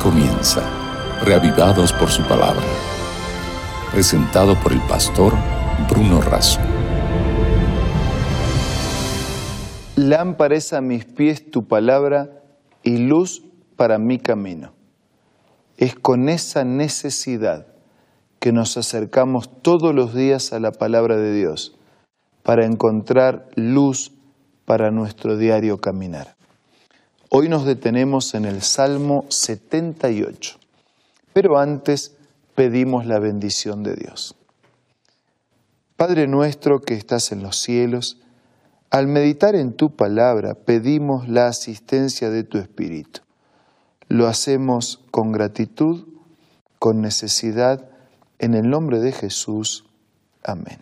comienza, reavivados por su palabra. Presentado por el pastor Bruno Razo. Lámpara es a mis pies tu palabra y luz para mi camino. Es con esa necesidad que nos acercamos todos los días a la palabra de Dios para encontrar luz para nuestro diario caminar. Hoy nos detenemos en el Salmo 78, pero antes pedimos la bendición de Dios. Padre nuestro que estás en los cielos, al meditar en tu palabra pedimos la asistencia de tu Espíritu. Lo hacemos con gratitud, con necesidad, en el nombre de Jesús. Amén.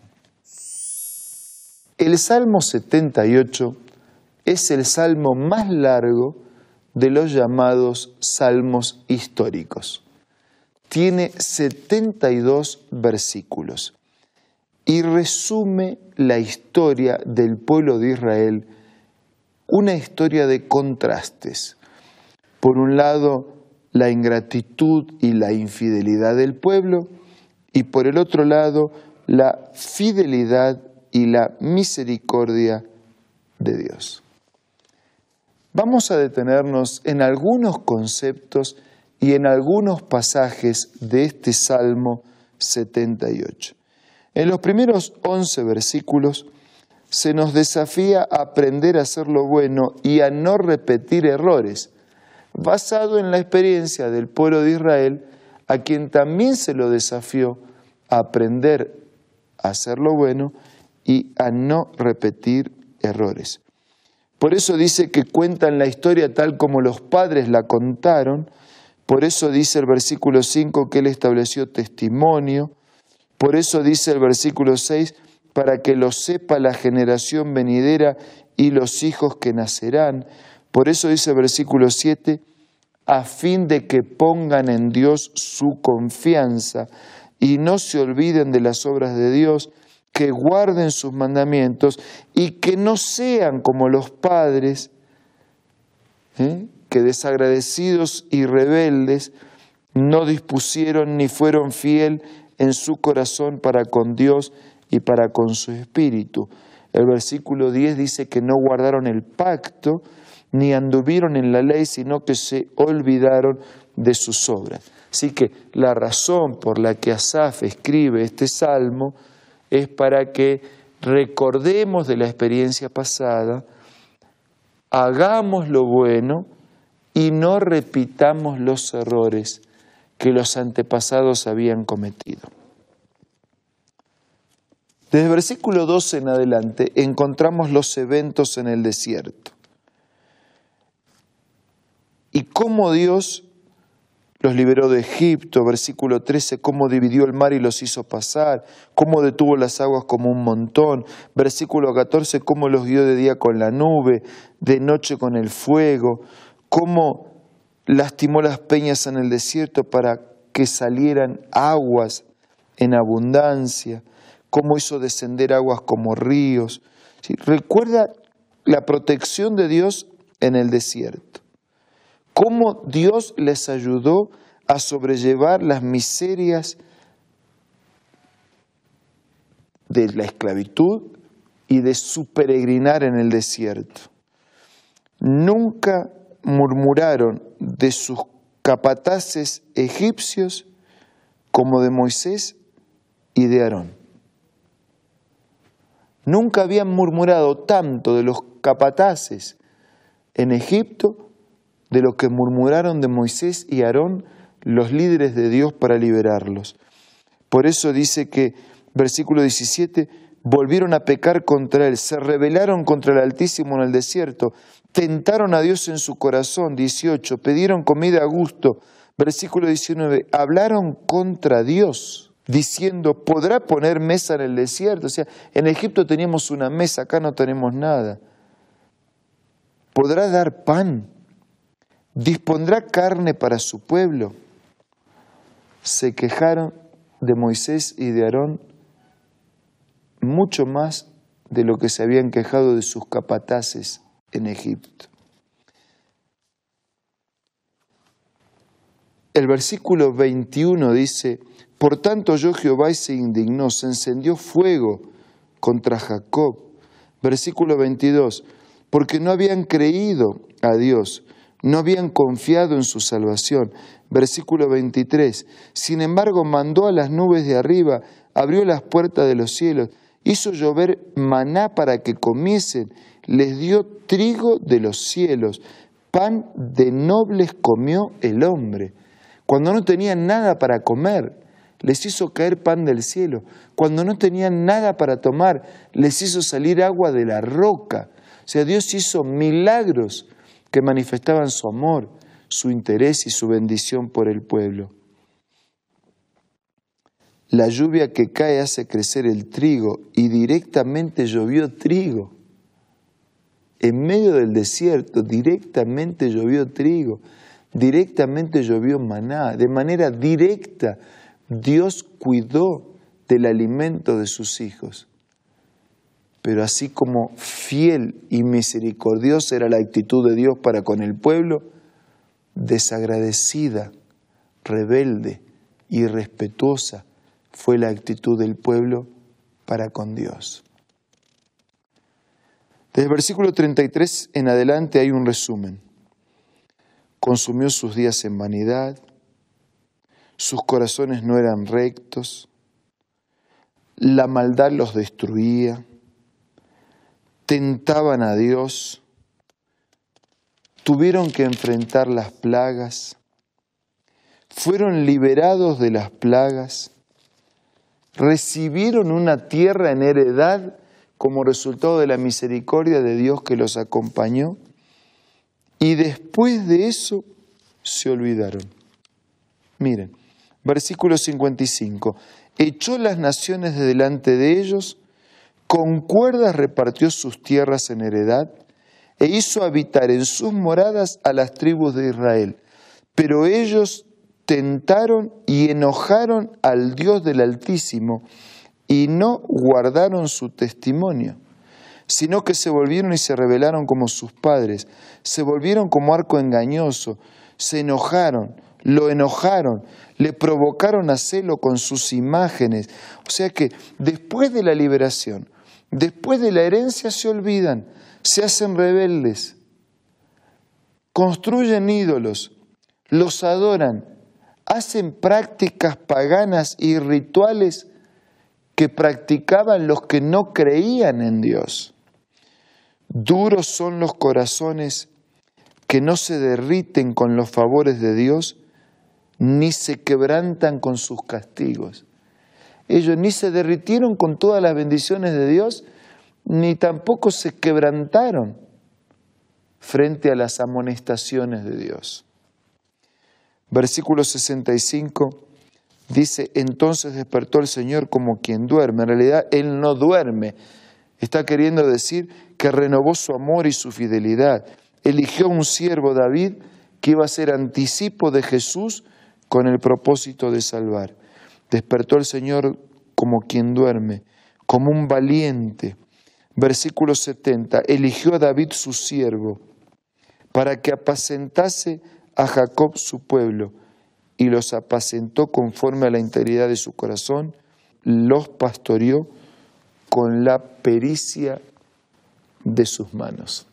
El Salmo 78 es el salmo más largo de los llamados salmos históricos. Tiene 72 versículos y resume la historia del pueblo de Israel, una historia de contrastes. Por un lado, la ingratitud y la infidelidad del pueblo, y por el otro lado, la fidelidad y la misericordia de Dios. Vamos a detenernos en algunos conceptos y en algunos pasajes de este Salmo 78. En los primeros 11 versículos se nos desafía a aprender a hacer lo bueno y a no repetir errores, basado en la experiencia del pueblo de Israel, a quien también se lo desafió a aprender a hacer lo bueno y a no repetir errores. Por eso dice que cuentan la historia tal como los padres la contaron. Por eso dice el versículo 5 que Él estableció testimonio. Por eso dice el versículo 6, para que lo sepa la generación venidera y los hijos que nacerán. Por eso dice el versículo 7, a fin de que pongan en Dios su confianza y no se olviden de las obras de Dios, que guarden sus mandamientos y que no sean como los padres, que desagradecidos y rebeldes no dispusieron ni fueron fiel en su corazón para con Dios y para con su espíritu. El versículo 10 dice que no guardaron el pacto ni anduvieron en la ley, sino que se olvidaron de sus obras. Así que la razón por la que Asaf escribe este salmo es para que recordemos de la experiencia pasada, hagamos lo bueno y no repitamos los errores que los antepasados habían cometido. Desde el versículo 12 en adelante encontramos los eventos en el desierto y cómo Dios los liberó de Egipto. Versículo 13, cómo dividió el mar y los hizo pasar, cómo detuvo las aguas como un montón. Versículo 14, cómo los guió de día con la nube, de noche con el fuego, cómo lastimó las peñas en el desierto para que salieran aguas en abundancia, cómo hizo descender aguas como ríos. ¿Sí? Recuerda la protección de Dios en el desierto. Cómo Dios les ayudó a sobrellevar las miserias de la esclavitud y de su peregrinar en el desierto. Nunca murmuraron de sus capataces egipcios como de Moisés y de Aarón. Nunca habían murmurado tanto de los capataces en Egipto de lo que murmuraron de Moisés y Aarón, los líderes de Dios para liberarlos. Por eso dice que, versículo 17, volvieron a pecar contra Él, se rebelaron contra el Altísimo en el desierto, tentaron a Dios en su corazón. 18, pidieron comida a gusto. Versículo 19, hablaron contra Dios, diciendo, ¿podrá poner mesa en el desierto? O sea, en Egipto teníamos una mesa, acá no tenemos nada. ¿Podrá dar pan? ¿Dispondrá carne para su pueblo? Se quejaron de Moisés y de Aarón mucho más de lo que se habían quejado de sus capataces en Egipto. El versículo 21 dice, por tanto oyó Jehová y se indignó, se encendió fuego contra Jacob. Versículo 22, porque no habían creído a Dios, no habían confiado en su salvación. Versículo 23, sin embargo mandó a las nubes de arriba, abrió las puertas de los cielos, hizo llover maná para que comiesen, les dio trigo de los cielos, pan de nobles comió el hombre. Cuando no tenían nada para comer, les hizo caer pan del cielo. Cuando no tenían nada para tomar, les hizo salir agua de la roca. O sea, Dios hizo milagros que manifestaban su amor, su interés y su bendición por el pueblo. La lluvia que cae hace crecer el trigo y directamente llovió trigo. En medio del desierto, directamente llovió trigo, directamente llovió maná, de manera directa Dios cuidó del alimento de sus hijos. Pero así como fiel y misericordiosa era la actitud de Dios para con el pueblo, desagradecida, rebelde, irrespetuosa fue la actitud del pueblo para con Dios. Desde el versículo 33 en adelante hay un resumen. Consumió sus días en vanidad, sus corazones no eran rectos, la maldad los destruía, tentaban a Dios, tuvieron que enfrentar las plagas, fueron liberados de las plagas, recibieron una tierra en heredad como resultado de la misericordia de Dios que los acompañó, y después de eso se olvidaron. Miren, versículo 55, echó las naciones de delante de ellos, con cuerdas repartió sus tierras en heredad, e hizo habitar en sus moradas a las tribus de Israel. Pero ellos tentaron y enojaron al Dios del Altísimo, y no guardaron su testimonio, sino que se volvieron y se rebelaron como sus padres, se volvieron como arco engañoso, se enojaron, lo enojaron, le provocaron a celo con sus imágenes. O sea que después de la liberación, después de la herencia se olvidan, se hacen rebeldes, construyen ídolos, los adoran, hacen prácticas paganas y rituales que practicaban los que no creían en Dios. Duros son los corazones que no se derriten con los favores de Dios, ni se quebrantan con sus castigos. Ellos ni se derritieron con todas las bendiciones de Dios, ni tampoco se quebrantaron frente a las amonestaciones de Dios. Versículo 65 dice, entonces despertó el Señor como quien duerme. En realidad, Él no duerme. Está queriendo decir que renovó su amor y su fidelidad. Eligió un siervo, David, que iba a ser anticipo de Jesús con el propósito de salvar. Despertó el Señor como quien duerme, como un valiente. Versículo 70, eligió a David su siervo, para que apacentase a Jacob su pueblo, y los apacentó conforme a la integridad de su corazón, los pastoreó con la pericia de sus manos.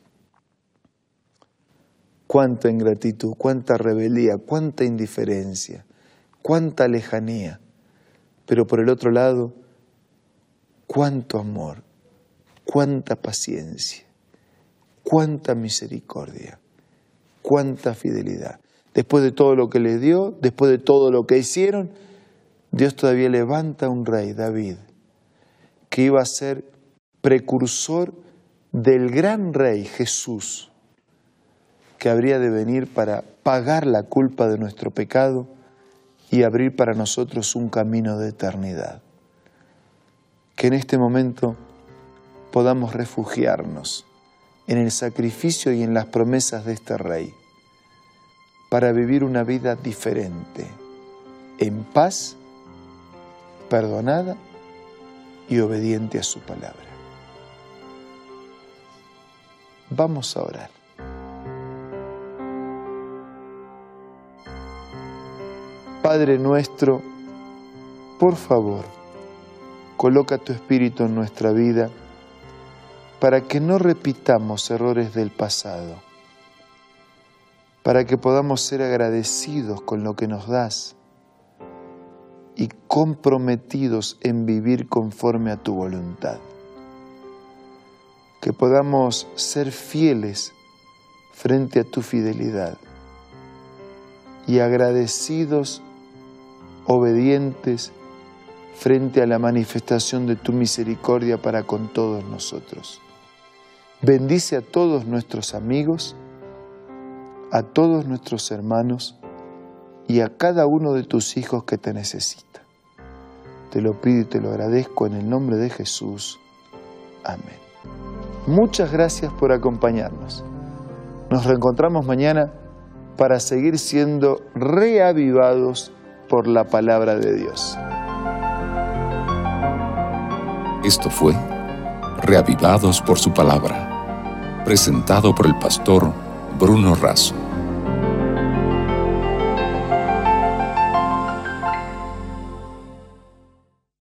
Cuánta ingratitud, cuánta rebeldía, cuánta indiferencia, cuánta lejanía. Pero por el otro lado, cuánto amor, cuánta paciencia, cuánta misericordia, cuánta fidelidad. Después de todo lo que les dio, después de todo lo que hicieron, Dios todavía levanta un rey, David, que iba a ser precursor del gran rey Jesús, que habría de venir para pagar la culpa de nuestro pecado y abrir para nosotros un camino de eternidad. Que en este momento podamos refugiarnos en el sacrificio y en las promesas de este rey, para vivir una vida diferente, en paz, perdonada y obediente a su palabra. Vamos a orar. Padre nuestro, por favor, coloca tu Espíritu en nuestra vida para que no repitamos errores del pasado, para que podamos ser agradecidos con lo que nos das y comprometidos en vivir conforme a tu voluntad. Que podamos ser fieles frente a tu fidelidad y agradecidos, obedientes frente a la manifestación de tu misericordia para con todos nosotros. Bendice a todos nuestros amigos, a todos nuestros hermanos y a cada uno de tus hijos que te necesita. Te lo pido y te lo agradezco en el nombre de Jesús. Amén. Muchas gracias por acompañarnos. Nos reencontramos mañana para seguir siendo reavivados por la palabra de Dios. Esto fue Reavivados por su palabra, presentado por el pastor Bruno Razo.